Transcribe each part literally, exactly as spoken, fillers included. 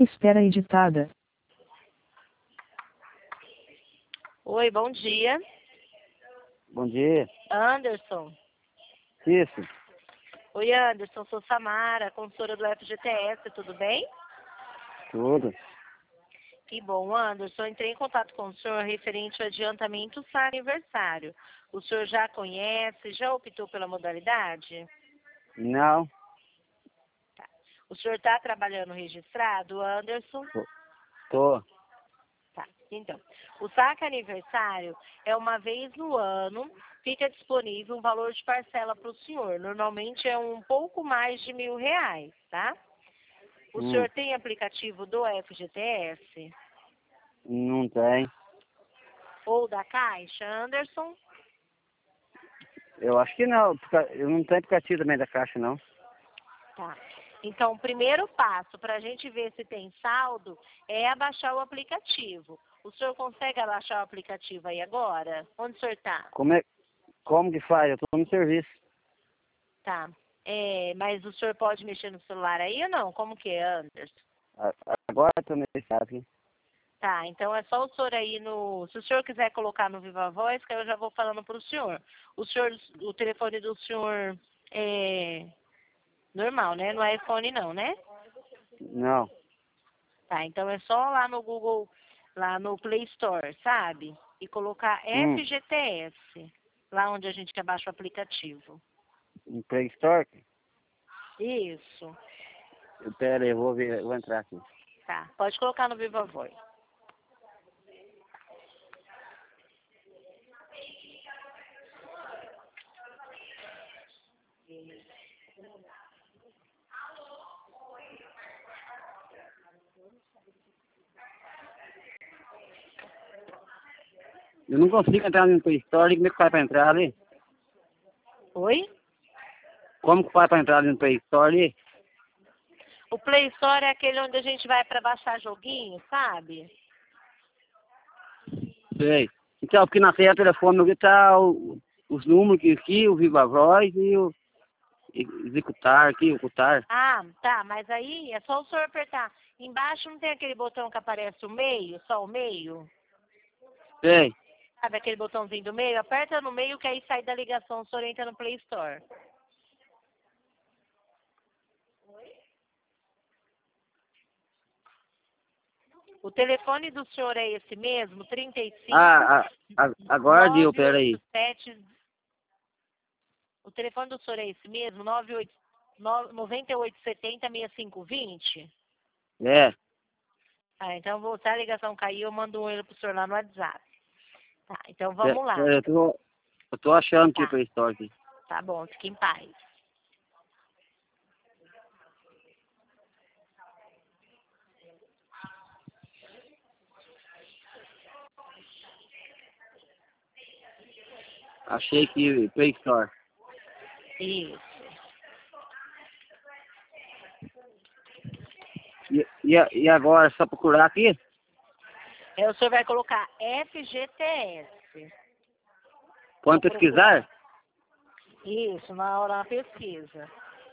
Espera editada. Oi, bom dia. Bom dia. Anderson. Isso. Oi, Anderson, sou Samara, consultora do F G T S, tudo bem? Tudo. Que bom, Anderson. Entrei em contato com o senhor referente ao adiantamento S A C aniversário. O senhor já conhece, já optou pela modalidade? Não. Tá. O senhor está trabalhando registrado, Anderson? Tô. Tô. Tá, então. O S A C aniversário é uma vez no ano, fica disponível um valor de parcela para o senhor. Normalmente é um pouco mais de mil reais, tá? O Hum. senhor tem aplicativo do F G T S? Não tem. Ou da Caixa, Anderson? Eu acho que não. porque Eu não tenho aplicativo também da Caixa, não. Tá. Então, o primeiro passo para a gente ver se tem saldo é abaixar o aplicativo. O senhor consegue abaixar o aplicativo aí agora? Onde o senhor está? Como é... Como que faz? Eu tô no serviço. Tá. É, mas o senhor pode mexer no celular aí ou não? Como que é, Anderson? A- Agora eu tô nesse aqui. Tá, então é só o senhor aí no... Se o senhor quiser colocar no Viva Voz, que eu já vou falando para o senhor. O senhor, o telefone do senhor é normal, né? Não é iPhone não, né? Não. Tá, então é só lá no Google, lá no Play Store, sabe? E colocar Hum. F G T S, lá onde a gente abaixa o aplicativo. No Play Store? Isso. Eu- Pera aí, eu vou ver. Eu vou entrar aqui. Tá, pode colocar no Viva Voz. Eu não consigo entrar no Play Store. Como é que faz pra entrar ali? Oi? Como que faz pra entrar ali no Play Store ali? O Play Store é aquele onde a gente vai para baixar joguinho, sabe? Sei. Então, porque na tela do telefone no tá o, os números aqui, aqui, o Viva Voz e o e- executar aqui, ocultar. Ah, tá, mas aí é só o senhor apertar. Embaixo não tem aquele botão que aparece o meio, só o meio? Sei. Sabe aquele botãozinho do meio? Aperta no meio que aí sai da ligação, o senhor entra no Play Store. O telefone do senhor é esse mesmo? trinta e cinco, Ah, a, a, agora deu, pera aí. nove oito sete. O telefone do senhor é esse mesmo? nove oito nove oito sete zero seis cinco dois zero? É. Ah, então vou, se a ligação cair, eu mando um e-mail pro senhor lá no WhatsApp. Tá, então Pera, vamos lá. pera, eu, tô, eu tô achando aqui o Tá, Play Store aqui. tá bom, fique em paz. Achei aqui Play Store. Isso. E, e, a- e agora, só procurar aqui? Aí o senhor vai colocar F G T S. Pode Vou pesquisar? Isso, na hora da pesquisa.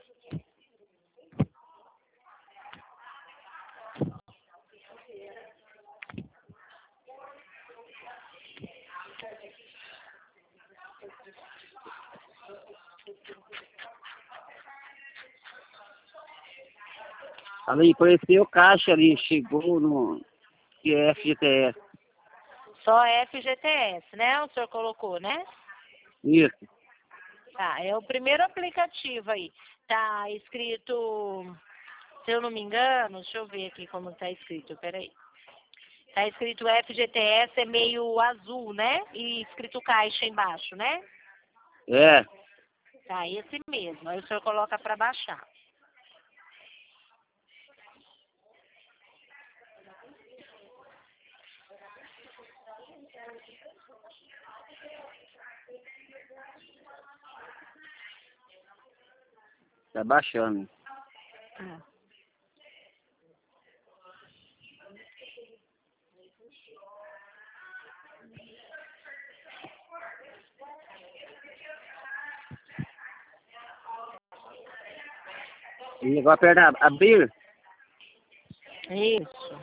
Ali, apareceu caixa ali, chegou no... Que é F G T S. Só F G T S, né? O senhor colocou, né? Isso. Tá, é o primeiro aplicativo aí. Tá escrito, se eu não me engano, deixa eu ver aqui como tá escrito, peraí. Tá escrito F G T S, é meio azul, né? E escrito caixa embaixo, né? É. Tá, esse mesmo. Aí o senhor coloca para baixar. Tá baixando. Tá. E agora aperta abrir. Isso.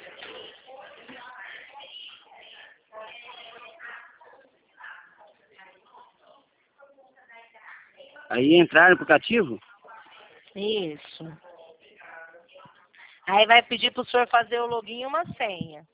Aí entrar no aplicativo? Isso. Aí vai pedir pro senhor fazer o login e uma senha.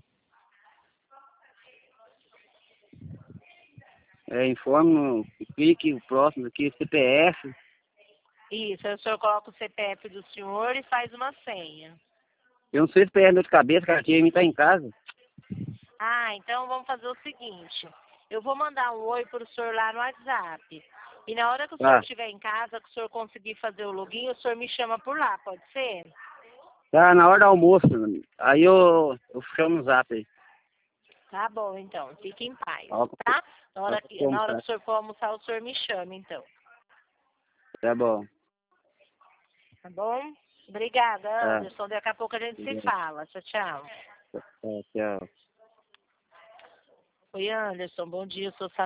É, informe, no- clique o próximo aqui, C P F. Isso, aí o senhor coloca o C P F do senhor e faz uma senha. Eu não sei se P F de cabeça, cara, que ele tá em casa. Ah, então vamos fazer o seguinte. Eu vou mandar um oi pro senhor lá no WhatsApp. E na hora que o senhor Tá, estiver em casa, que o senhor conseguir fazer o login, o senhor me chama por lá, pode ser? tá na hora do almoço. Aí eu, eu chamo no zap aí. Tá bom, então. Fique em paz, Ó, tá? Na ó, hora que, como na hora tá? que o senhor for almoçar, o senhor me chama, então. Tá bom. Tá bom? Obrigada, Tá. Anderson. Daqui a pouco a gente se Obrigado. fala. Tchau, tchau. Tá, tchau. Oi, Anderson. Bom dia. Eu sou